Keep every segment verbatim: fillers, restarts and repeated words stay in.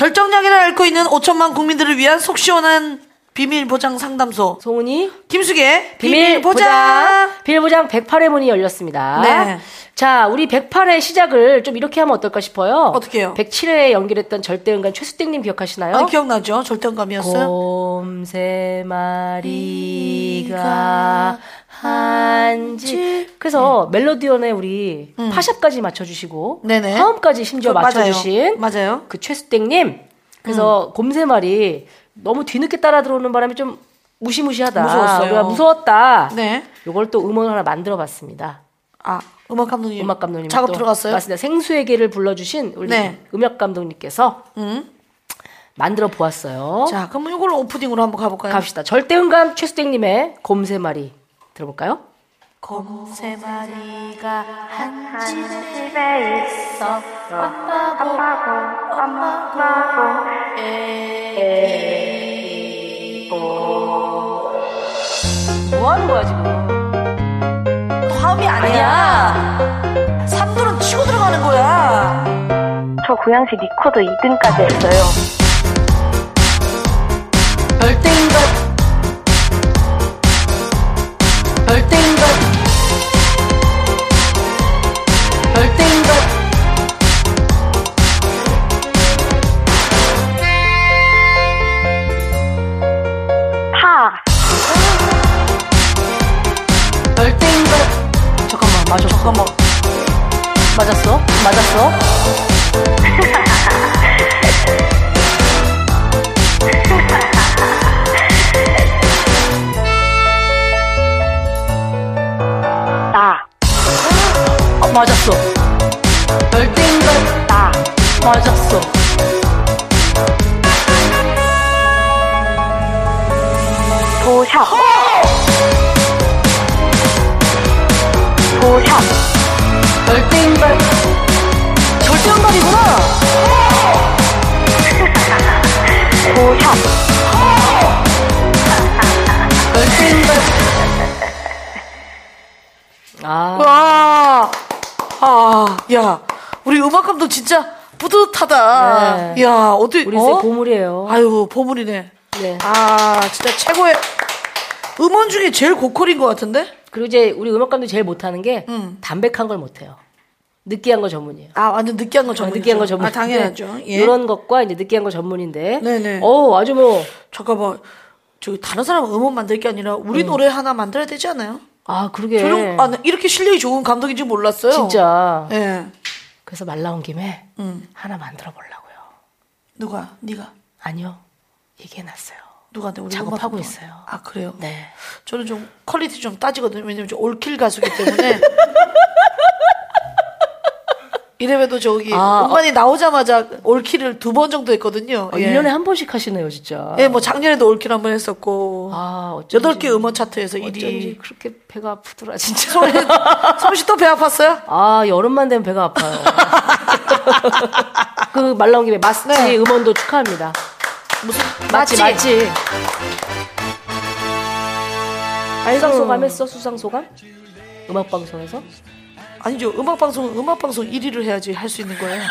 결정량을 앓고 있는 오천만 국민들을 위한 속 시원한 비밀 보장 상담소 송은이 김숙의 비밀, 비밀 보장. 보장 비밀 보장 백팔 회 문이 열렸습니다. 네. 자, 우리 백팔 회 시작을 좀 이렇게 하면 어떨까 싶어요. 어떻게 해요? 백칠 회에 연결했던 절대음감 최수땡님 기억하시나요? 아, 기억나죠. 절대음감이었어요. 곰 세 마리가 한 집. 그래서 네. 멜로디언에 우리 음. 파샵까지 맞춰주시고 네네. 화음까지 심지어 맞춰주신 맞아요. 맞아요. 그 최수땡님. 그래서 음. 곰 세 마리 너무 뒤늦게 따라 들어오는 바람에 좀 무시무시하다. 무서웠어요. 우리가 무서웠다. 네. 요걸 또 음원을 하나 만들어봤습니다. 아, 음악 감독님. 음악 감독님. 작업 들어갔어요? 맞습니다. 생수에게를 불러주신 우리 네. 음악 감독님께서 음. 만들어 보았어요. 자, 그럼 이걸로 오프닝으로 한번 가볼까요? 갑시다. 절대음감 최수땡님의 곰 세 마리 들어볼까요? 곰 세 마리가 한 집에 있어. 엄마고 엄마고 애기. 뭐 하는 거야 지금? 화음이 아니야. 삼도는 치고 들어가는 거야. 저 고양시 리코더 이 등까지 했어요. 절대음감 절대음감 절대음감 파 절대음감 잠깐만 맞아 잠깐만 맞았어 맞았어 나 어, 맞았어 절대음감 나 맞았어 도샵 도샵 절대음감 절대음감이구나 도샵 절대음감 아. 와, 아, 야, 우리 음악 감독 진짜 뿌듯하다. 네. 야, 어떻게 우리 어? 보물이에요. 아유, 보물이네. 네. 아, 진짜 최고의 음원 중에 제일 고퀄인 것 같은데? 그리고 이제 우리 음악 감독이 제일 못하는 게 음. 담백한 걸 못해요. 느끼한 거 전문이에요. 아, 완전 느끼한 거 전문이죠. 어, 느끼한 거 전문. 아, 당연하죠. 예. 이런 것과 이제 느끼한 거 전문인데. 네네. 어, 아주 뭐. 잠깐만, 저기 다른 사람 음원 만들 게 아니라 우리 음. 노래 하나 만들어야 되지 않아요? 아, 그러게. 저런, 아, 이렇게 실력이 좋은 감독인 줄 몰랐어요. 진짜. 예. 네. 그래서 말 나온 김에 음. 하나 만들어 보려고요. 누가? 네가? 아니요. 얘기해놨어요. 누구한테? 우리 작업하고 있어요. 아, 그래요? 네. 저는 좀 퀄리티 좀 따지거든요. 왜냐면 좀 올킬 가수기 때문에. 이래봬도 저기 아, 음반이 어. 나오자마자 올킬을 두 번 정도 했거든요. 아, 예. 일 년에 한 번씩 하시네요, 진짜. 예, 뭐 작년에도 올킬 한 번 했었고. 아, 어쩐지. 여덟 개 음원 차트에서 일 위. 어쩐지 그렇게 배가 아프더라, 진짜. 성씨 또 배 아팠어요? 아, 여름만 되면 배가 아파요. 그 말 나온 김에 마스지 네. 음원도 축하합니다. 무슨 맞지, 맞지? 맞지. 수상소감 했어, 수상소감? 음악방송에서? 아니죠. 음악방송은 음악방송 일 위를 해야지 할 수 있는 거예요.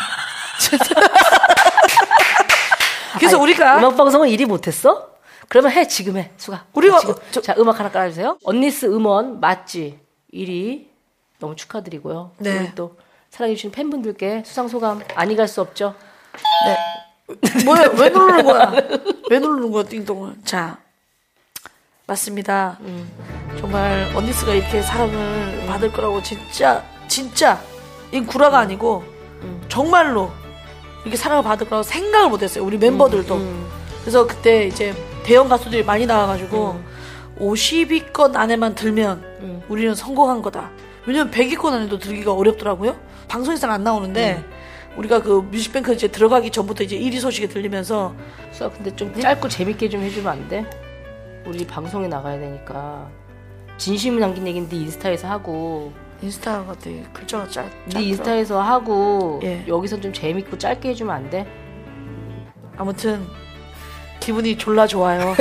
그래서 아니, 우리가. 음악방송은 일 위 못했어? 그러면 해, 지금 해, 수가. 우리가. 지금. 저, 자, 음악 하나 깔아주세요. 언니스 음원, 맞지? 일 위. 너무 축하드리고요. 네. 그리고 또 사랑해주신 팬분들께 수상소감 아니 갈 수 없죠? 네. 뭐야, 왜 누르는 거야? 왜 누르는 거야, 띵동을. 자. 맞습니다. 음. 정말 언니스가 이렇게 사랑을 음. 받을 거라고 진짜 진짜 이 구라가 아니고 음. 정말로 이렇게 사랑을 받을 거라고 생각을 못했어요. 우리 멤버들도. 음. 음. 그래서 그때 이제 대형 가수들이 많이 나와가지고 음. 오십 위권 안에만 들면 음. 우리는 성공한 거다. 왜냐면 백 위권 안에도 들기가 어렵더라고요. 방송에서는 안 나오는데 음. 우리가 그 뮤직뱅크 이제 들어가기 전부터 이제 일 위 소식이 들리면서 수아 근데 좀 짧고 재밌게 좀 해주면 안 돼? 우리 방송에 나가야 되니까. 진심을 남긴 얘기는 네 인스타에서 하고. 인스타가 되게 글자가 짧, 네 인스타에서 하고 예. 여기서 좀 재밌고 짧게 해주면 안 돼? 아무튼 기분이 졸라 좋아요.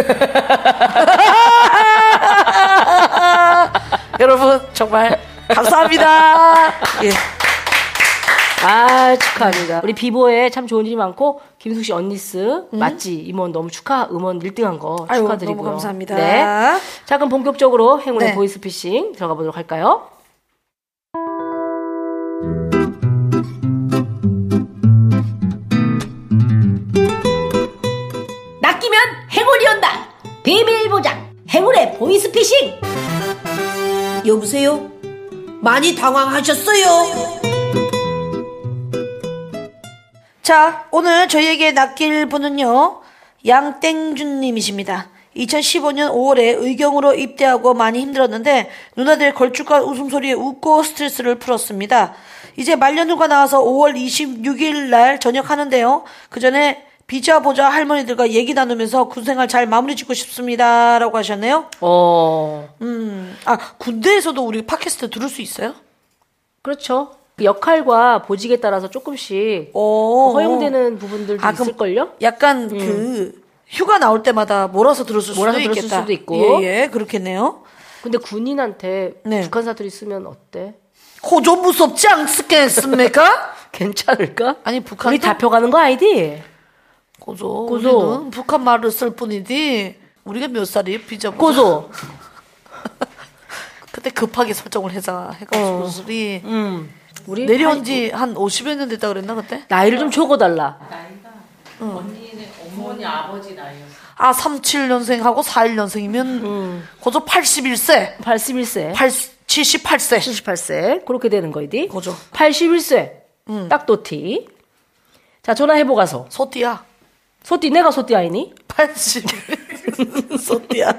여러분 정말 감사합니다. 예. 아, 축하합니다. 우리 비보에 참 좋은 일이 많고, 김숙 씨 언니스, 음? 맞지? 임원 너무 축하, 음원 일 등 한 거 아유, 축하드리고요. 너무 감사합니다. 네. 자, 그럼 본격적으로 행운의 네. 보이스피싱 들어가 보도록 할까요? 낚이면 행운이 온다. 비밀 보장 행운의 보이스피싱. 여보세요? 많이 당황하셨어요? 자, 오늘 저희에게 낚일 분은요, 양땡준님이십니다. 이천십오 년 오월에 의경으로 입대하고 많이 힘들었는데 누나들 걸쭉한 웃음소리에 웃고 스트레스를 풀었습니다. 이제 말년휴가 나와서 오월 이십육일 날 전역하는데요. 그 전에 비자 보자 할머니들과 얘기 나누면서 군생활 잘 마무리 짓고 싶습니다. 라고 하셨네요. 어. 음, 아, 군대에서도 우리 팟캐스트 들을 수 있어요? 그렇죠. 그 역할과 보직에 따라서 조금씩 오. 허용되는 부분들도 아, 그럼 있을걸요? 약간 음. 그 휴가 나올 때마다 몰아서 들었을 수도 몰아서 있겠다. 들었을 수도 있고. 예, 예, 그렇겠네요. 근데 군인한테 네. 북한 사투리 쓰면 어때? 호조 무섭지 않겠습니까? 괜찮을까? 아니, 북한 우리 잡혀가는 거 아니디? 고조. 고조. 우리는 북한 말을 쓸 뿐이지. 우리가 몇 살이에요? 비자 고조. 그때 급하게 설정을 해자 해가지고 어. 술이 음. 우리 내려온 지 한 오십여 년 됐다 그랬나 그때? 나이를 좀 적어달라. 나이가 언니네 어머니 아버지 나이였어. 아, 삼십칠 년생하고 사십일 년생이면 음. 고조 팔십일 세. 팔십일 세. 팔, 칠십팔 세. 칠십팔 세. 그렇게 되는 거이디. 고조. 팔십일 세. 음. 딱 도티. 자, 전화해보가서. 소띠야. 소띠, 내가 소띠 아니니? 팔십. 소띠야.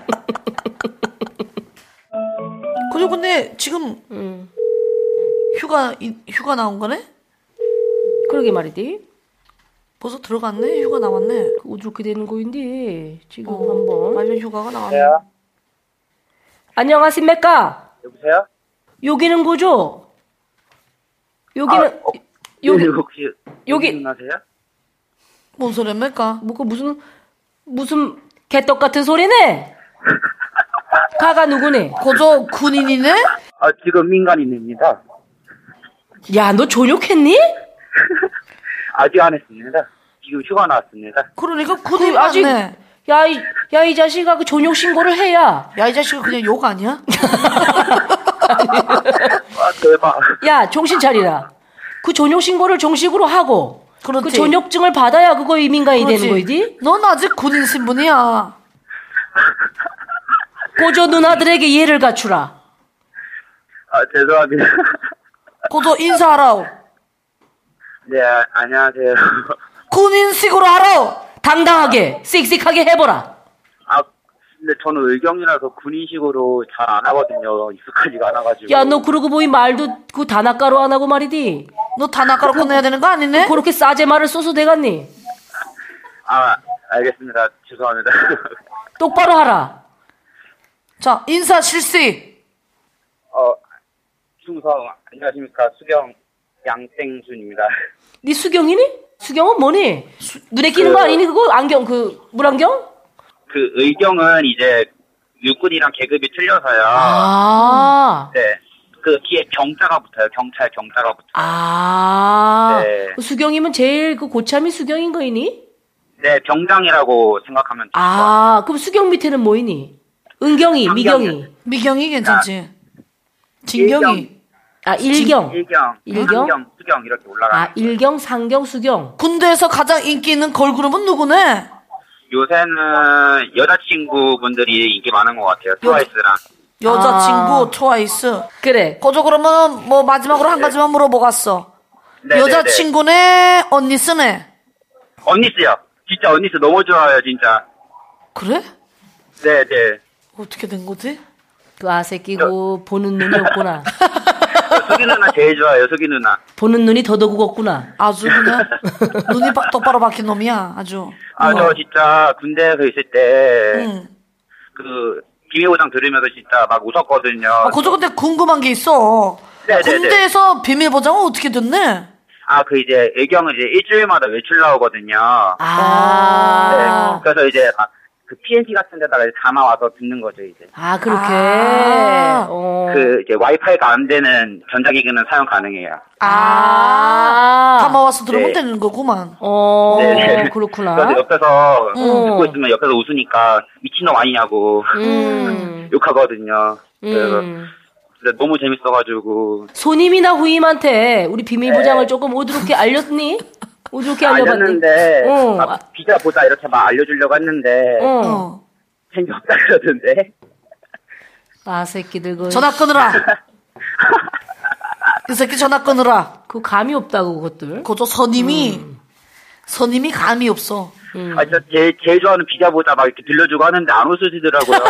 그리고 근데 지금 음. 휴가 이- 휴가 나온 거네? 그러게 말이디. 벌써 들어갔네? 휴가 나왔네. 어떻게 되는 거인데 지금 어, 한번. 말년 휴가가 나왔네. 여보세요? 안녕하십니까? 여보세요? 여기는 구조. 여기는 아, 어, 여기 네, 혹시 여기- 누나세요? 뭔 소리입니까? 뭐그 무슨 무슨 개떡 같은 소리네. 가가 누구네? 고조 군인이네? 아, 지금 민간인입니다. 야, 너 전역했니? 아직 안 했습니다. 지금 휴가 나왔습니다. 그러니까 군인 그 아직 맞네. 야, 이, 야, 이 자식아 그 전역 신고를 해야. 야, 이 자식은 그냥 욕 아니야? 아, 대박. 야, 정신 차리라. 그 전역 신고를 정식으로 하고 그렇지. 그 전역증을 받아야 그거 이민가이 그렇지. 되는 거이디. 넌 아직 군인 신분이야. 고조 누나들에게 이해를 갖추라. 아, 죄송합니다. 고조 인사하라오. 네, 아, 안녕하세요. 군인식으로 하라오. 당당하게 씩씩하게 해보라. 아, 근데 저는 의경이라서 군인식으로 잘 안 하거든요. 익숙하지가 않아가지고. 야, 너 그러고 보니 말도 그 단아가로 안 하고 말이디. 너 단아가로 끝내야 되는 거 아니네? 그렇게 싸제 말을 써서 돼갔니? 아, 알겠습니다. 죄송합니다. 똑바로 하라. 자, 인사 실시. 어, 충성, 안녕하십니까. 수경 양땡순입니다. 네 수경이니? 수경은 뭐니? 눈에 끼는 거 아니니? 그거 안경 그 물안경? 그 의경은 이제 육군이랑 계급이 틀려서요. 아. 네. 그 뒤에 경자가 붙어요. 경찰 경자가 붙어요. 아. 네. 그 수경이면 제일 그 고참이 수경인 거이니? 네, 병장이라고 생각하면 돼요. 아, 그럼 수경 밑에는 뭐이니? 은경이, 상경이요. 미경이. 미경이 괜찮지. 진경이. 아, 일경. 일경, 일경? 상경, 수경 이렇게 올라가요. 아, 일경, 상경, 수경. 군대에서 가장 인기 있는 걸그룹은 누구네? 요새는 여자친구분들이 인기 많은 것 같아요. 트와이스랑. 여자친구 아. 트와이스. 그래. 고조 그러면 뭐 마지막으로 한 가지만 물어보겠어. 네네네. 여자친구네 언니 쓰네. 언니스요. 진짜 언니스 너무 좋아요, 진짜. 그래? 네네. 어떻게 된 거지? 그 아새끼고 보는 눈이 없구나. 수기 누나 제일 좋아요, 수기 누나. 보는 눈이 더더욱 없구나. 아주 그냥 눈이 바- 똑바로 박힌 놈이야. 아주. 아, 저 진짜 군대에서 있을 때, 응. 그, 비밀보장 들으면서 진짜 막 웃었거든요. 아, 고조 근데 궁금한 게 있어. 네네네. 군대에서 비밀 보장은 어떻게 됐네? 아, 그 이제, 애경은 이제 일주일마다 외출 나오거든요. 아. 네. 그래서 이제, 막 그 피엔티 같은 데다가 담아와서 듣는 거죠, 이제. 아, 그렇게. 아. 어. 그, 이제 와이파이가 안 되는 전자기기는 사용 가능해요. 아, 담아와서 들으면 네. 되는 거구만. 어, 네. 그렇구나. 그래서 옆에서 음. 듣고 있으면 옆에서 웃으니까 미친놈 아니냐고 음. 욕하거든요. 그래서 음. 진짜 너무 재밌어가지고. 손님이나 후임한테 우리 비밀 보장을 조금 오드롭게 알렸니? 오드롭게 알려봤니? 알렸는데, 어. 막 비자 보자 이렇게 막 알려주려고 했는데, 어. 어. 재미없다 그러던데. 아, 새끼들, 그. 전화 끊으라. 이 새끼 전화 끊으라. 그 감이 없다고, 그것들. 그저 선임이, 선임이 감이 없어. 음. 아, 진짜 제일, 제일 좋아하는 비자 보자 막 이렇게 들려주고 하는데 안 웃으시더라고요.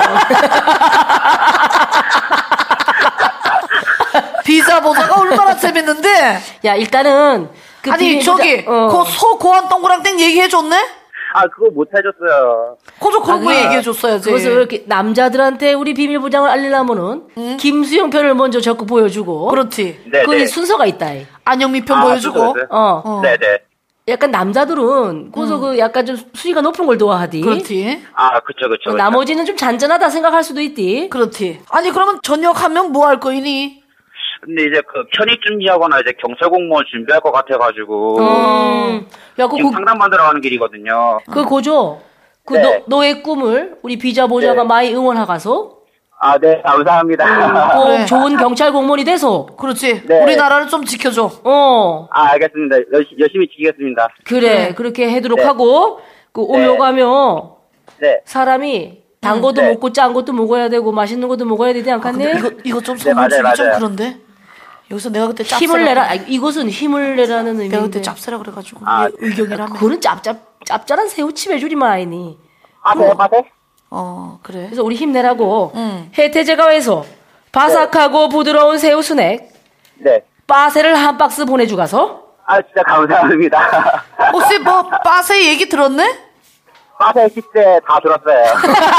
비자 보자가 얼마나 재밌는데. 야, 일단은. 그 아니, 비밀 저기, 보장- 어. 그 소 고안 동그랑땡 얘기해줬네? 아, 그거 못 해줬어요. 그저 그런 거 아, 얘기해줬어야지. 그것을 이렇게 남자들한테 우리 비밀 보장을 알리려면은 김수영 편을 먼저 적극 보여주고. 그렇지. 네네. 그 순서가 있다. 이. 안영미 편 아, 보여주고. 그거, 그거. 어. 어. 네네. 약간 남자들은 거기서 그 약간 좀 수위가 높은 걸 좋아하디. 그렇지. 아, 그쵸, 그쵸. 그쵸. 나머지는 좀 잔잔하다 생각할 수도 있디. 그렇지. 아니, 그러면 전역하면 뭐 할 거이니? 근데 이제 그 편입 준비하거나 이제 경찰 공무원 준비할 것 같아가지고. 음. 야, 그, 지금 그, 상담받으러 가는 길이거든요. 그 고조. 그 네. 너, 너의 꿈을 우리 비자 보자가 네. 많이 응원하가서 아, 네, 감사합니다. 꼭 그래. 좋은 경찰 공무원이 돼서. 그렇지. 네. 우리나라를 좀 지켜줘. 어. 아, 알겠습니다. 열심히, 열심히 지키겠습니다. 그래. 그래. 그렇게 해도록 네. 하고, 그 오며 네. 가며 네. 사람이 단 것도 네. 먹고 짠 것도 먹어야 되고 맛있는 것도 먹어야 되지 않겠니? 근데 이거, 이거 좀 네, 선물 주기 맞아요, 좀 맞아요. 그런데? 여기서 내가 그때 짭새라. 힘을 내라. 아, 이것은 힘을 내라는 내가 의미인데. 그때 짭새라 그래가지고. 아, 얘 의경이라며. 그거는 짭짭 짭짤한 새우칩 해주리만 아니니. 아, 네, 맞아요? 어, 그래. 그래서 우리 힘내라고 응. 혜태제과에서 바삭하고 부드러운 새우 스낵 네. 빠세를 한 박스 보내주가서. 아, 진짜 감사합니다. 혹시 뭐, 빠세 얘기 들었네? 빠세 십대 다 들었어요.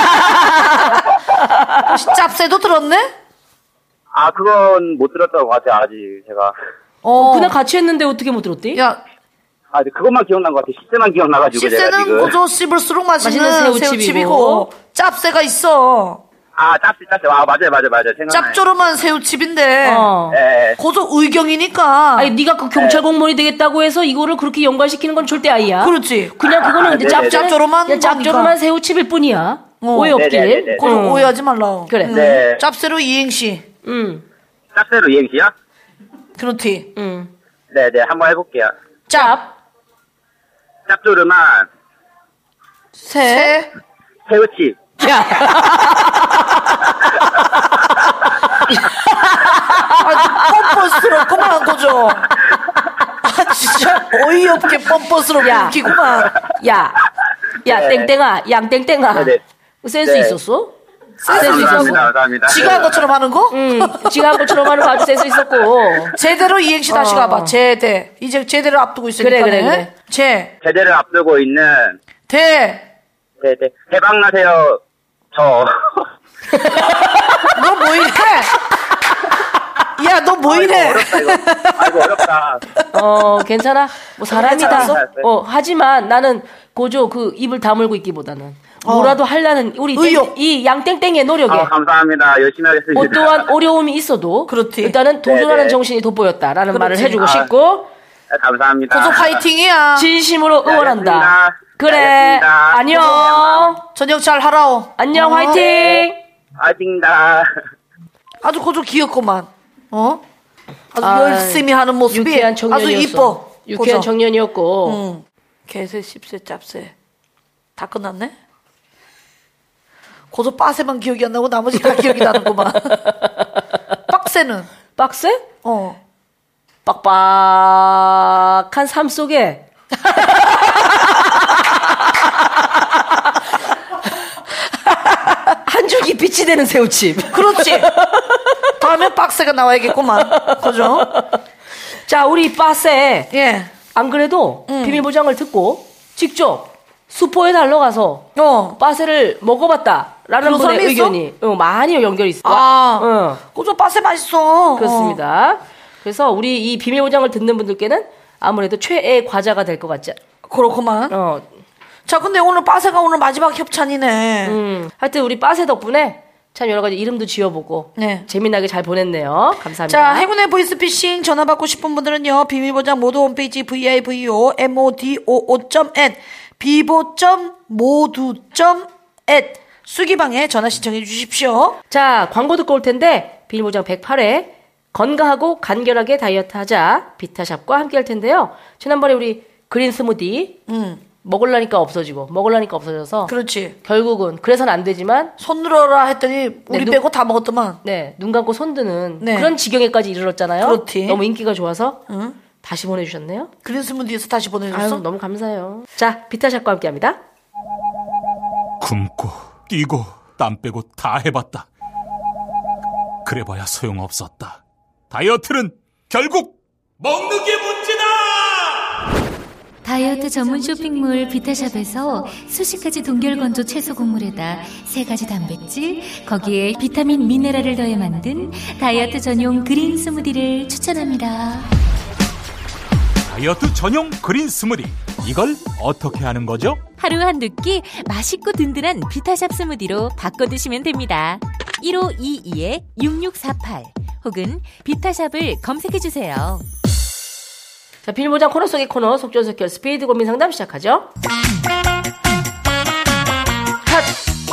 혹시 짭새도 들었네? 아, 그건 못 들었던 것 같아요, 아직 제가. 어. 그날 같이 했는데 어떻게 못 들었디? 야, 아, 근데 그것만 기억난 것 같아요. 십대만 기억나가지고 제가 씹새는 지금. 고조 씹을수록 맛있는, 맛있는 새우칩이고, 새우칩이고, 짭새가 있어. 아, 짭지, 짭지. 아, 맞아요, 맞아요, 맞아요. 생각나요. 짭조름한 새우칩인데, 어. 예. 고조 의경이니까. 아니 네가 그 경찰 공무원이 되겠다고 해서 이거를 그렇게 연관시키는 건 절대 아니야. 그렇지. 그냥 그거는 이제 네네네. 짭짤한 짭조름한 그냥 짭조름한 거니까. 새우칩일 뿐이야. 어. 오해 없길. 네네네네. 고조 응. 오해하지 말라. 그래. 응. 네. 짭새로 이행시. 응. 짭새로 이행시요? 그렇지. 응. 네네, 한번 해볼게요. 짭. 짭조름한 새. 새우칩. 야. 아, 뻔뻔스럽구만, 고조. 아, 진짜 어이없게 뻔뻔스럽게 야. 웃기구만. 야. 야, 네. 땡땡아. 양 땡땡아. 네네. 센스 네. 있었어? 아, 센스 있었어. 감사합니다, 감사합니다. 지가 한 것처럼 하는 거? 응. 지가 한 것처럼 하는 거 아주 센스 있었고. 제대로 이행시 다시 어. 가봐. 제대. 이제 제대를 앞두고 있으니까. 그래, 그래, 그래. 제. 제대를 앞두고 있는, 대. 네네. 대박나세요, 저. 너 뭐 이래? 야, 너 뭐 이래? 어렵다, 이거. 아이고, 어렵다. 어, 괜찮아. 뭐 사람이다. 괜찮았어? 어, 하지만 나는 고조 그 입을 다물고 있기보다는 뭐라도 하려는 우리 의욕. 땡- 이 양땡땡의 노력에 아, 감사합니다. 열심히 하겠습니다. 어떠한 어려움이 있어도 그렇지. 일단은 도전하는 네네. 정신이 돋보였다라는 말을 그렇지. 해주고 아. 싶고 아, 감사합니다. 고조 파이팅이야. 진심으로 네, 응원한다. 알겠습니다. 그래. 알겠습니다. 안녕. 저녁 잘 하라오. 안녕. 어? 화이팅. 화이팅입니다. 아주 고조 귀엽구만. 어? 아주 아, 열심히 하는 모습이 유쾌한 아주 청년이었어. 이뻐. 유쾌한 고조. 청년이었고. 응. 개새, 씹새, 짭새. 다 끝났네? 고조 빠새만 기억이 안 나고 나머지 다 기억이 나는구만. 빡새는? 빡세? 어. 빡빡한 삶 속에 한 줄기 빛이 되는 새우칩. 그렇지. 다음엔 빡새가 나와야겠구만. 그죠? 자, 우리 빠세. 예. 안 그래도 비밀 보장을 듣고 직접 수포에 달려가서 어. 빠세를 먹어봤다라는 그런 분의 사람이 있어? 의견이 어, 많이 연결이 있어. 아. 어, 고조 빠새 맛있어. 그렇습니다. 그래서 우리 이 비밀 보장을 듣는 분들께는 아무래도 최애 과자가 될 것 같지. 어. 그렇구만. 어, 자, 근데 오늘 빠세가 오늘 마지막 협찬이네. 음, 하여튼 우리 빠세 덕분에 참 여러 가지 이름도 지어보고 네. 재미나게 잘 보냈네요. 감사합니다. 자, 행운의 보이스피싱 전화 받고 싶은 분들은요. 비밀보장 모두 홈페이지 브이아이브이오 모도 점 앳 비보 점 모두 점 앳 수기방에 전화 신청해 주십시오. 자, 광고 듣고 올 텐데 비밀보장 백팔 회 건강하고 간결하게 다이어트 하자 비타샵과 함께 할 텐데요. 지난번에 우리 그린 스무디 음. 먹으려니까 없어지고 먹으려니까 없어져서 그렇지. 결국은 그래서는 안 되지만 손 들어라 했더니 우리 네, 눈- 빼고 다 먹었더만. 네, 눈 감고 손 드는 네. 그런 지경에까지 이르렀잖아요. 그렇지. 너무 인기가 좋아서 응? 다시 보내주셨네요. 그린 스무디에서 다시 아유, 보내줬어? 너무 감사해요. 자, 비타샵과 함께합니다. 굶고 뛰고 땀 빼고 다 해봤다. 그래봐야 소용없었다. 다이어트는 결국 먹는 게 문제다. 다이어트 전문 쇼핑몰 비타샵에서 수십 가지 동결건조 채소 곡물에다 세 가지 단백질, 거기에 비타민 미네랄을 더해 만든 다이어트 전용 그린 스무디를 추천합니다. 다이어트 전용 그린 스무디. 이걸 어떻게 하는 거죠? 하루 한두 끼 맛있고 든든한 비타샵 스무디로 바꿔 드시면 됩니다. 일오이이 육육사팔 혹은 비타샵을 검색해주세요. 자, 비밀보장 코너 속의 코너 속전속결 스피드 고민 상담 시작하죠. 핫!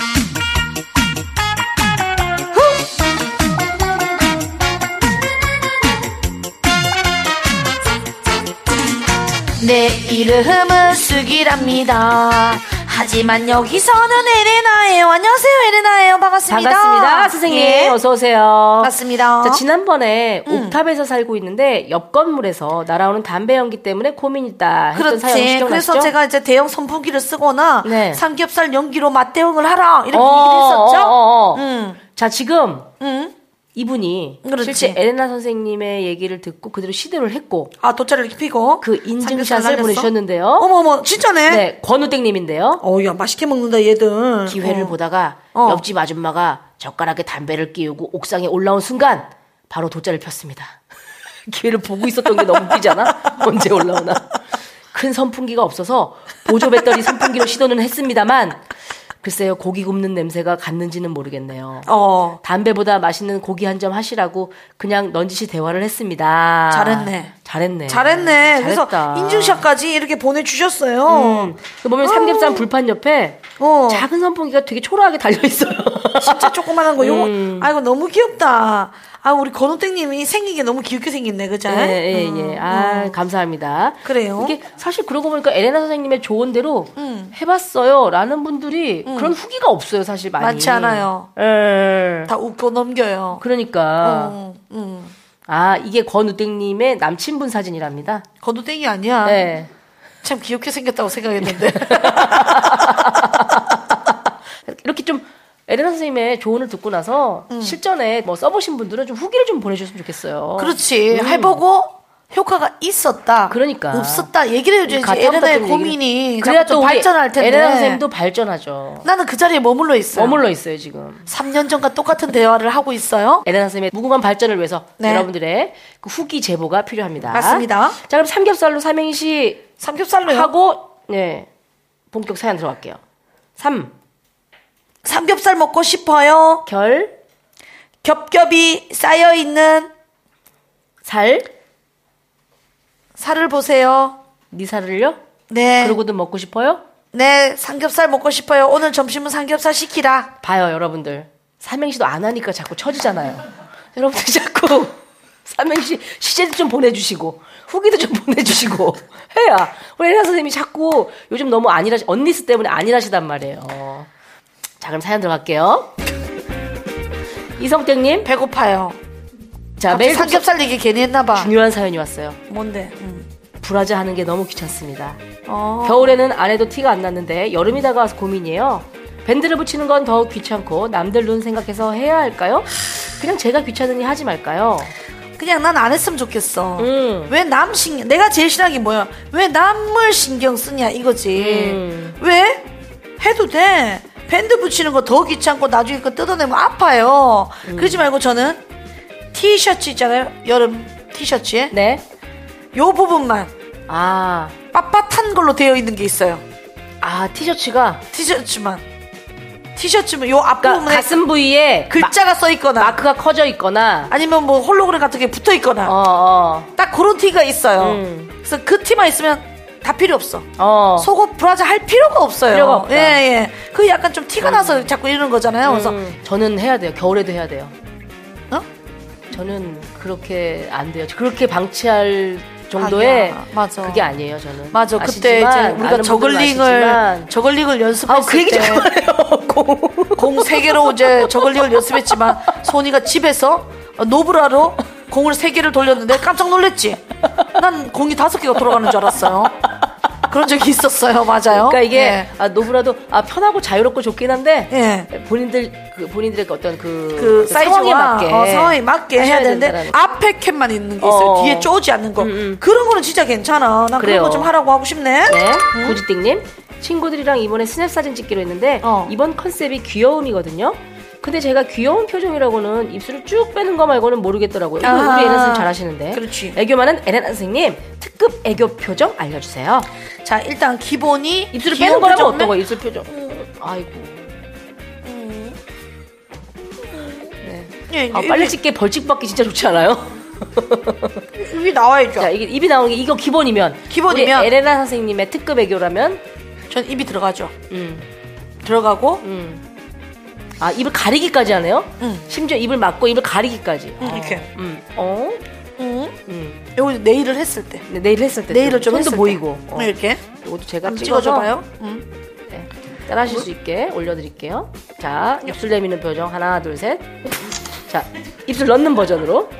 내 이름은 수기랍니다. 하지만 여기서는 에레나예요. 안녕하세요, 에레나예요. 반갑습니다. 반갑습니다. 선생님, 예. 어서오세요. 반갑습니다. 자, 지난번에 음. 옥탑에서 살고 있는데 옆 건물에서 날아오는 담배 연기 때문에 고민이 있다 했던 사연 그렇지. 기억나시죠? 그래서 제가 이제 대형 선풍기를 쓰거나 네. 삼겹살 연기로 맛대응을 하라 이렇게 어, 얘기를 했었죠. 어, 어, 어. 음. 자, 지금 음. 이분이 그렇지. 실제 에레나 선생님의 얘기를 듣고 그대로 시도를 했고 아, 돗자리를 이렇게 피고 그 삼겹살 인증샷을 날렸어? 보내주셨는데요. 어머 어머, 진짜네. 네, 권우땡님인데요. 어우, 야, 맛있게 먹는다 얘들. 기회를 어. 보다가 어. 옆집 아줌마가 젓가락에 담배를 끼우고 옥상에 올라온 순간 바로 돗자리를 폈습니다. 기회를 보고 있었던 게 너무 웃기잖아. 언제 올라오나. 큰 선풍기가 없어서 보조 배터리 선풍기로 시도는 했습니다만 글쎄요, 고기 굽는 냄새가 갔는지는 모르겠네요. 어. 담배보다 맛있는 고기 한 점 하시라고 그냥 넌지시 대화를 했습니다. 잘했네. 잘했네. 잘했네. 그래서 잘했다. 인증샷까지 이렇게 보내주셨어요. 음, 그 보면 삼겹살 불판 옆에 어. 작은 선풍기가 되게 초라하게 달려 있어요. 진짜 조그만한 거 요거. 음. 아이고, 너무 귀엽다. 아, 우리 건우땡님이 생긴 게 너무 귀엽게 생겼네, 그죠? 예, 예, 음, 예. 아, 음. 감사합니다. 그래요? 이게 사실 그러고 보니까 에레나 선생님의 조언대로 음. 해봤어요. 라는 분들이 그런 후기가 없어요, 사실 많이. 많지 않아요. 예. 다 웃고 넘겨요. 그러니까. 어, 음. 아, 이게 권우땡님의 남친분 사진이랍니다. 건우땡이 아니야. 네. 참 귀엽게 생겼다고 생각했는데. 이렇게 좀 에레나 선생님의 조언을 듣고 나서 실전에 뭐 써보신 분들은 좀 후기를 좀 보내주셨으면 좋겠어요. 그렇지. 음. 해보고 효과가 있었다. 그러니까. 없었다. 얘기를 해줘야지. 가타부터 에레나의 좀 고민이 그래야 자꾸 좀 또 우리 발전할 텐데. 에레나 선생님도 발전하죠. 나는 그 자리에 머물러 있어요. 머물러 있어요, 지금. 삼 년 전과 똑같은 대화를 하고 있어요. 에레나 선생님의 무궁한 발전을 위해서 네. 여러분들의 그 후기 제보가 필요합니다. 맞습니다. 자, 그럼 삼겹살로 삼행시 삼겹살로요? 하고 네 본격 사연 들어갈게요. 삼 삼겹살 먹고 싶어요. 결 겹겹이 쌓여있는 살 살을 보세요. 니 살을요? 네. 그러고도 먹고 싶어요? 네, 삼겹살 먹고 싶어요. 오늘 점심은 삼겹살 시키라. 봐요, 여러분들. 삼행시도 안 하니까 자꾸 처지잖아요. 여러분들 자꾸 삼행시 시제도 좀 보내주시고 후기도 좀 보내주시고 해야 우리 에레나 선생님이 자꾸 요즘 너무 안일하시 언니스 때문에 안일하시단 말이에요. 자, 그럼 사연 들어갈게요. 이성땡님 배고파요. 자, 갑자기 매일 삼겹살 얘기 괜히 했나봐. 중요한 사연이 왔어요. 뭔데? 음. 브라자 하는 게 너무 귀찮습니다. 어. 겨울에는 안 해도 티가 안 났는데 여름이 다가와서 고민이에요. 밴드를 붙이는 건 더 귀찮고 남들 눈 생각해서 해야 할까요? 그냥 제가 귀찮으니 하지 말까요? 그냥 난 안 했으면 좋겠어. 음. 왜 남 신경, 내가 제일 싫어하는 게 뭐야? 왜 남을 신경 쓰냐 이거지. 음. 왜? 해도 돼. 밴드 붙이는 거 더 귀찮고 나중에 그 뜯어내면 아파요. 음. 그러지 말고 저는 티셔츠 있잖아요. 여름 티셔츠에. 네. 요 부분만 아, 빳빳한 걸로 되어 있는 게 있어요. 아 티셔츠가 티셔츠만 티셔츠면 요 앞부분에 그러니까 가슴 부위에 글자가 써 있거나 마크가 커져 있거나 아니면 뭐 홀로그램 같은 게 붙어 있거나 어, 어. 딱 그런 티가 있어요. 음. 그래서 그 티만 있으면 다 필요 없어. 어. 속옷 브라자 할 필요가 없어요. 필요가 없다. 예, 예. 그 약간 좀 티가 나서 자꾸 이러는 거잖아요. 그래서 음. 저는 해야 돼요. 겨울에도 해야 돼요. 어? 저는 그렇게 안 돼요. 그렇게 방치할 정도의 아니야, 맞아. 그게 아니에요. 저는. 맞아. 그때 이제 우리가 저글링을 저글링을 연습했을 아, 그 얘기 때 좀 해요. 공 세 개로 이제 저글링을 연습했지만 소니가 집에서 노브라로 공을 세 개를 돌렸는데 깜짝 놀랐지. 난 공이 다섯 개가 돌아가는 줄 알았어요. 그런 적이 있었어요. 맞아요. 그러니까 이게 예. 아, 노브라도 아, 편하고 자유롭고 좋긴 한데 예. 본인들 그 본인들의 어떤 그, 그 상황에 사이즈와 맞게 어, 상황에 맞게 해야 되는데 된다라는. 앞에 캡만 있는 게 있어요. 어. 뒤에 쪼지 않는 거. 음, 음. 그런 거는 진짜 괜찮아. 난 그래요. 그런 거 좀 하라고 하고 싶네. 네, 음. 고지띵님 친구들이랑 이번에 스냅 사진 찍기로 했는데 어. 이번 컨셉이 귀여움이거든요. 근데 제가 귀여운 표정이라고는 입술을 쭉 빼는 거 말고는 모르겠더라고요. 이거 아. 우리 에렌 선생님 잘하시는데. 그렇지. 애교 많은 에렌 선생님 특급 애교 표정 알려주세요. 자, 일단 기본이 입술을 귀여운 빼는 거라면 표정은- 어떤 거? 입술 표정. 아이고. 네. 예, 아, 빨리 찍게 벌칙 받기 진짜 좋지 않아요? 입이 나와야죠. 자, 이게 입이 나오는 게 이거 기본이면. 기본이면. 우리 에레나 선생님의 특급 애교라면. 전 입이 들어가죠. 음. 들어가고 음. 아, 입을 가리기까지 하네요? 음. 심지어 입을 막고 입을 가리기까지. 음, 이렇게. 음. 어? 음. 음. 요거 네일을 했을 때. 네, 네일 했을 때. 네일을 좀 손도 했을 보이고. 때. 어. 이렇게. 이것도 제가 한번 찍어서 찍어줘봐요. 음. 네, 따라하실 수 있게 올려드릴게요. 자, 입술 내미는 표정 하나, 둘, 셋. 자, 입술 넣는 버전으로.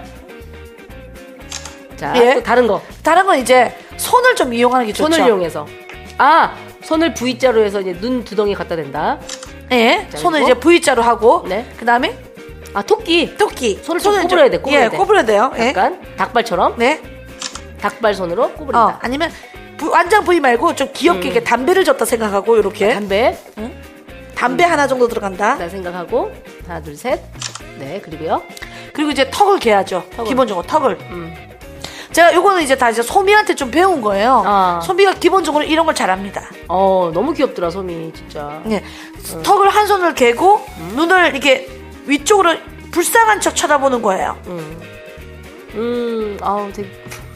자, 예. 또 다른 거. 다른 건 이제 손을 좀 이용하는 게 좋죠. 손을 이용해서. 아, 손을 V자로 해서 이제 눈 두덩이 갖다 댄다. 예. 자, 손을 그리고? 이제 V자로 하고. 네. 그 다음에 아, 토끼. 토끼. 손을 좀 꼬부려야 돼, 꼬부려야 예, 돼. 꼬부려야 돼요. 예. 약간 닭발처럼. 네. 닭발 손으로 꼬부린다. 어, 아니면 부- 완전 V 말고 좀 귀엽게 이렇게 담배를 줬다 생각하고 이렇게 담배. 담배 하나 정도 들어간다. 나 생각하고. 하나, 둘, 셋. 네, 그리고요. 그리고 이제 턱을 개야죠. 턱을. 기본적으로 턱을. 음. 제가 요거는 이제 다 이제 소미한테 좀 배운 거예요. 아. 소미가 기본적으로 이런 걸 잘합니다. 어, 너무 귀엽더라, 소미, 진짜. 네. 턱을 한 손을 개고 눈을 이렇게 위쪽으로 불쌍한 척 쳐다보는 거예요. 음, 음, 아우, 되게.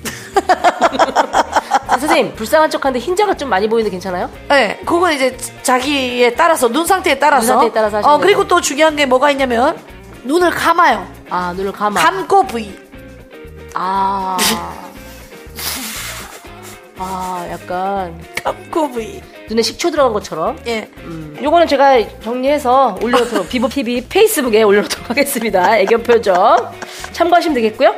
선생님, 불쌍한 척 하는데 흰자가 좀 많이 보이는데 괜찮아요? 네, 그건 이제 자기에 따라서 눈 상태에 따라서. 눈 상태에 따라서 하시면 어, 그리고 되고. 또 중요한 게 뭐가 있냐면 눈을 감아요. 아, 눈을 감아. 감고 V. 아. 아, 약간. 감고 V. 눈에 식초 들어간 것처럼. 예. 음. 요거는 제가 정리해서 올려놓도록, 비보티비 페이스북에 올려놓도록 하겠습니다. 애교 표정. 참고하시면 되겠고요.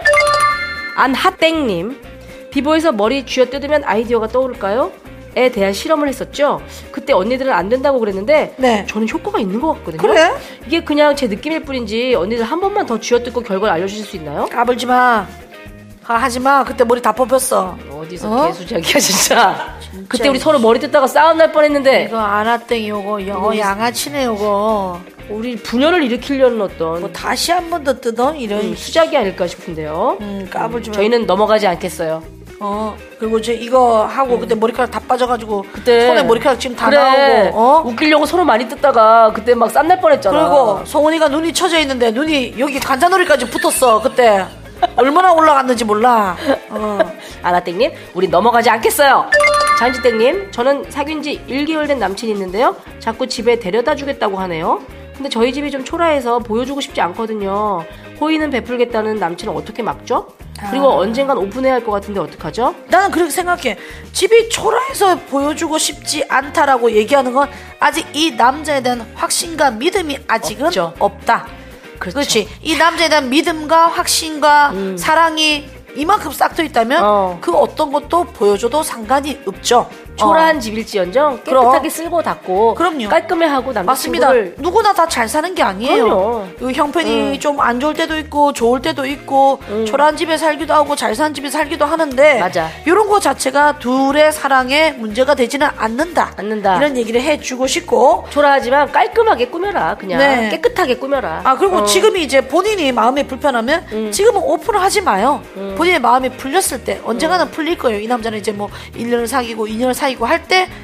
안하땡님. 비보에서 머리 쥐어뜯으면 아이디어가 떠오를까요? 에 대한 실험을 했었죠. 그때 언니들은 안 된다고 그랬는데 네. 저는 효과가 있는 것 같거든요. 그래? 이게 그냥 제 느낌일 뿐인지 언니들 한 번만 더 쥐어뜯고 결과를 알려주실 수 있나요? 까불지 마. 아, 하지 마. 그때 머리 다 뽑혔어. 어디서 어? 개수작이야 진짜. 그때 우리 서로 머리 뜯다가 싸움 날 뻔했는데 이거 안하땡 요거 영어 양아치네 요거. 우리 분열을 일으키려는 어떤 뭐 다시 한 번 더 뜯어 이런. 음, 수작이 아닐까 싶은데요. 음, 까불지 마. 저희는 넘어가지 않겠어요. 어, 그리고 이제 이거 하고 그때 머리카락 다 빠져가지고 그때 손에 머리카락 지금 다 그래. 나오고. 어? 웃기려고 서로 많이 뜯다가 그때 막 쌈 날 뻔했잖아. 그리고 송은이가 눈이 쳐져 있는데 눈이 여기 관자놀이까지 붙었어 그때. 얼마나 올라갔는지 몰라. 어. 아나땡님, 우리 넘어가지 않겠어요. 장지땡님, 저는 사귄 지 일 개월 된 남친이 있는데요. 자꾸 집에 데려다 주겠다고 하네요. 근데 저희 집이 좀 초라해서 보여주고 싶지 않거든요. 호의는 베풀겠다는 남친은 어떻게 막죠? 그리고 아. 언젠간 오픈해야 할 것 같은데 어떡하죠? 나는 그렇게 생각해. 집이 초라해서 보여주고 싶지 않다라고 얘기하는 건 아직 이 남자에 대한 확신과 믿음이 아직은 없죠. 없다. 그렇죠. 그렇지. 이 남자에 대한 믿음과 확신과 음. 사랑이 이만큼 싹져 있다면 어. 그 어떤 것도 보여줘도 상관이 없죠. 초라한 어. 집일지언정 그럼. 깨끗하게 쓸고 닦고 그럼요. 깔끔해하고 맞습니다. 남자친구를 누구나 다 잘 사는 게 아니에요. 그럼요. 그 형편이 음. 좀 안 좋을 때도 있고 좋을 때도 있고 음. 초라한 집에 살기도 하고 잘 사는 집에 살기도 하는데 맞아. 이런 거 자체가 둘의 사랑에 문제가 되지는 않는다. 않는다. 이런 얘기를 해주고 싶고 초라하지만 깔끔하게 꾸며라. 그냥 네. 깨끗하게 꾸며라. 아 그리고 어. 지금이 이제 본인이 마음이 불편하면 음. 지금은 오픈을 하지 마요. 음. 본인의 마음이 풀렸을 때 언젠가는 풀릴 거예요. 이 남자는 이제 뭐 일 년을 사귀고 이 년을 사귀고 할 때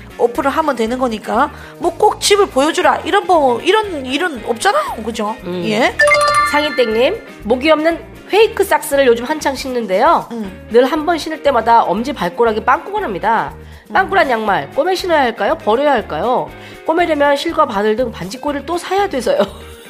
오픈을 하면 되는 거니까 뭐 꼭 집을 보여주라 이런 뭐 이런 일은 없잖아요, 그죠? 음. 예. 상인땡님, 목이 없는 페이크 삭스를 요즘 한창 신는데요. 음. 늘 한 번 신을 때마다 엄지 발가락이 빵꾸가 납니다. 빵꾸란 양말 꼬매 신어야 할까요? 버려야 할까요? 꼬매려면 실과 바늘 등 반지꼬리를 또 사야 돼서요.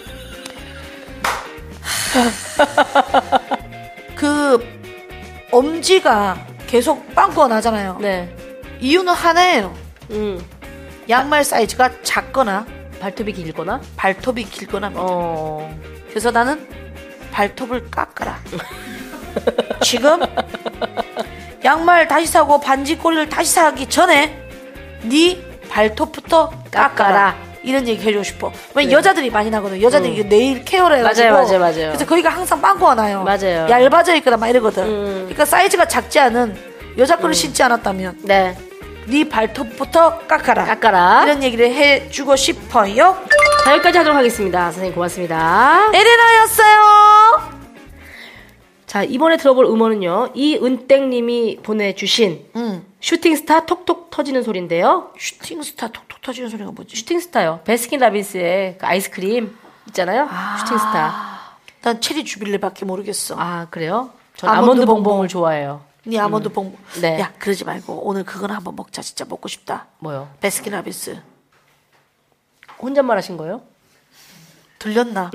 그 엄지가 계속 빵꾸가 나잖아요. 네. 이유는 하나예요. 음. 양말 사이즈가 작거나 발톱이 길거나? 발톱이 길거나. 어. 그래서 나는 발톱을 깎아라. 지금 양말 다시 사고 반지꼬리를 다시 사기 전에 네 발톱부터 깎아라. 깎아라. 이런 얘기 해주고 싶어. 왜 네. 여자들이 많이 나거든. 여자들이 음. 네일 케어를 해가지고. 맞아요, 맞아요, 맞아요. 그래서 거기가 항상 빵꾸가 나요. 맞아요. 얇아져 있거나 막 이러거든. 음. 그러니까 사이즈가 작지 않은 여자 거를 음. 신지 않았다면. 네. 네 발톱부터 깎아라. 깎아라. 이런 얘기를 해주고 싶어요. 자, 여기까지 하도록 하겠습니다. 선생님 고맙습니다. 에레나였어요. 자, 이번에 들어볼 음원은요, 이은땡님이 보내주신 음. 슈팅스타 톡톡 터지는 소리인데요. 슈팅스타 톡톡 터지는 소리가 뭐지? 슈팅스타요. 베스킨라빈스의 그 아이스크림 있잖아요. 아. 슈팅스타. 난 체리 주빌레밖에 모르겠어. 아, 그래요? 전 아몬드, 아몬드 봉봉을 봉봉. 좋아해요. 네 아몬드 음. 봉봉. 네. 야, 그러지 말고 오늘 그거나 한번 먹자. 진짜 먹고 싶다. 뭐요? 베스킨라빈스. 혼잣말 하신 거예요? 들렸나?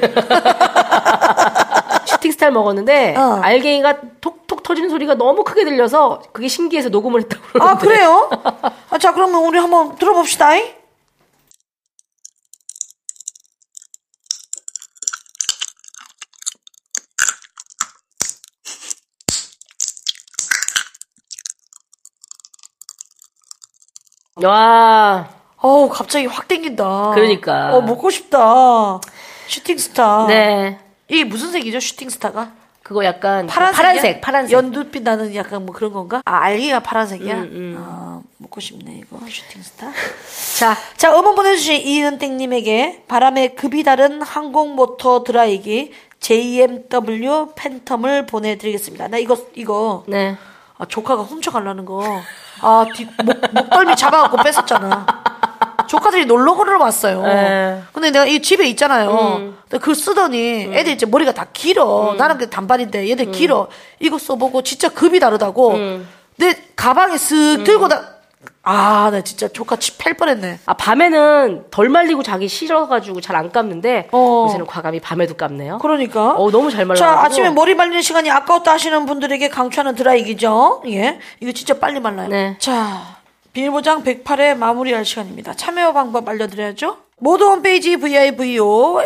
슈팅스타를 먹었는데 어. 알갱이가 톡톡 터지는 소리가 너무 크게 들려서 그게 신기해서 녹음을 했다고 그러는데. 아, 그래요? 아, 자, 그러면 우리 한번 들어봅시다. 와. 어우, 갑자기 확 땡긴다. 그러니까. 어, 먹고 싶다. 슈팅스타. 네. 이게 무슨 색이죠, 슈팅스타가? 그거 약간 파란색이야? 파란색, 파란색. 연두빛 나는 약간 뭐 그런 건가? 아, 알기가 파란색이야? 음, 음. 아, 먹고 싶네, 이거. 슈팅스타. 자, 자, 음원 보내주신 이은땡님에게 바람의 급이 다른 항공모터 드라이기 제이엠더블유 팬텀을 보내드리겠습니다. 나 이거, 이거. 네. 아, 조카가 훔쳐가려는 거. 아, 뒤, 목, 목덜미 잡아갖고 뺐었잖아. 조카들이 놀러를 왔어요. 에. 근데 내가 이 집에 있잖아요. 음. 근데 그걸 쓰더니 음. 애들 이제 머리가 다 길어. 음. 나는 그 단발인데 얘들 음. 길어. 이거 써보고 진짜 급이 다르다고. 음. 내 가방에 쓱 음. 들고 다. 아, 나 진짜 조카 치 팰 뻔했네. 아, 밤에는 덜 말리고 자기 싫어가지고 잘 안 감는데 어. 요새는 과감히 밤에도 감네요. 그러니까. 어, 너무 잘 말라. 자, 아침에 머리 말리는 시간이 아까웠다 하시는 분들에게 강추하는 드라이기죠. 예, 이거 진짜 빨리 말라요. 네. 자, 비밀보장 백팔 회 마무리할 시간입니다. 참여 방법 알려드려야죠. 모두 홈페이지 브이아이브이오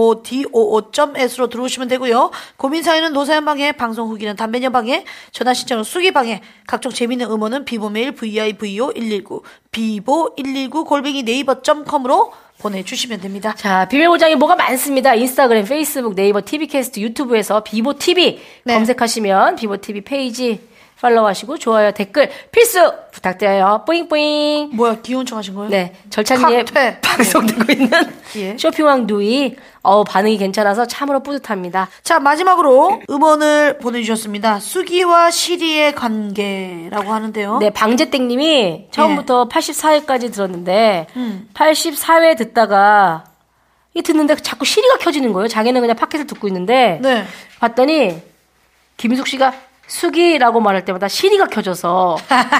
모도오 점 에스로 들어오시면 되고요. 고민 사연은 노사연방에, 방송 후기는 담배연방에, 전화 신청은 수기방에, 각종 재미있는 음원은 비보메일 브이아이브이오 일일구 비보 일일구 골뱅이 네이버 점 컴으로 보내주시면 됩니다. 자, 비밀보장이 뭐가 많습니다. 인스타그램, 페이스북, 네이버, 티비캐스트, 유튜브에서 비보티비 네. 검색하시면 비보티비 페이지 팔로우하시고 좋아요, 댓글 필수 부탁드려요. 뿌잉뿌잉. 뭐야, 귀여운 척 하신 거예요? 네, 절찬리에 방송되고 있는 예. 쇼핑왕 누이 어, 반응이 괜찮아서 참으로 뿌듯합니다. 자, 마지막으로 음원을 보내주셨습니다. 수기와 시리의 관계라고 하는데요. 네, 방재땡님이 처음부터 예. 팔십사 회까지 들었는데 음. 팔십사 회 듣다가 이 듣는데 자꾸 시리가 켜지는 거예요. 자기는 그냥 팟캐스트 듣고 있는데 네. 봤더니 김희숙 씨가 수기라고 말할 때마다 시리가 켜져서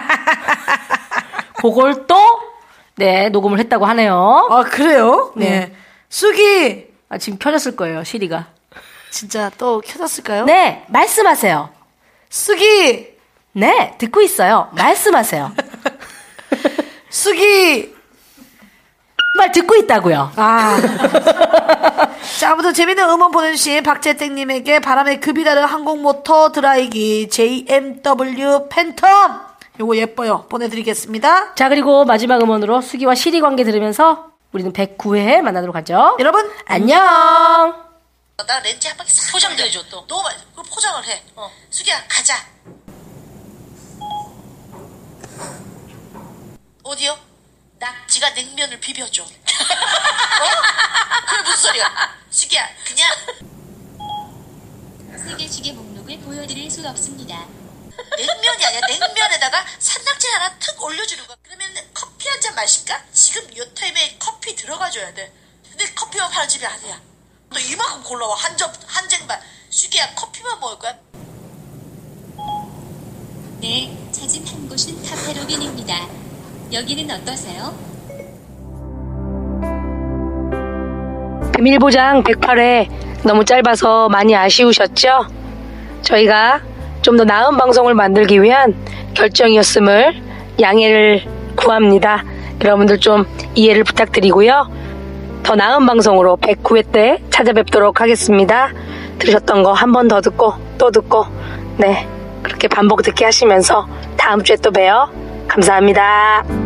그걸 또 네, 녹음을 했다고 하네요. 아, 그래요? 네. 네. 수기! 아, 지금 켜졌을 거예요, 시리가. 진짜 또 켜졌을까요? 네, 말씀하세요. 수기! 네, 듣고 있어요. 말씀하세요. 수기! 말 듣고 있다고요. 아. 자, 아무튼 재밌는 음원 보내주신 박재땡님에게 바람의 급이 다른 항공모터 드라이기 제이엠더블유 팬텀 요거 예뻐요. 보내드리겠습니다. 자, 그리고 마지막 음원으로 수기와 시리 관계 들으면서 우리는 백구 회에 만나도록 하죠. 여러분 안녕. 나 렌즈 한 바퀴 싹 포장도 해줘 또. 너무 많이 그걸 포장을 해. 어. 수기야 가자. 어디요? 낙지가 냉면을 비벼줘. 어? 그게 무슨 소리야? 수기야 그냥 세계시계 목록을 보여드릴 수 없습니다. 냉면이 아니야. 냉면에다가 산낙지 하나 툭 올려주는 거야. 그러면 커피 한 한 잔 마실까? 지금 요 타임에 커피 들어가줘야 돼. 근데 커피만 파는 집이 아니야. 너 이만큼 골라와. 한 점, 한 쟁반. 수기야, 커피만 먹을 거야? 네, 찾은 한 곳은 카페로빈입니다. 여기는 어떠세요? 비밀보장 백팔 회 너무 짧아서 많이 아쉬우셨죠? 저희가 좀 더 나은 방송을 만들기 위한 결정이었음을 양해를 구합니다. 여러분들 좀 이해를 부탁드리고요. 더 나은 방송으로 백구 회 때 찾아뵙도록 하겠습니다. 들으셨던 거 한 번 더 듣고 또 듣고 네 그렇게 반복 듣기 하시면서 다음 주에 또 봬요. 감사합니다.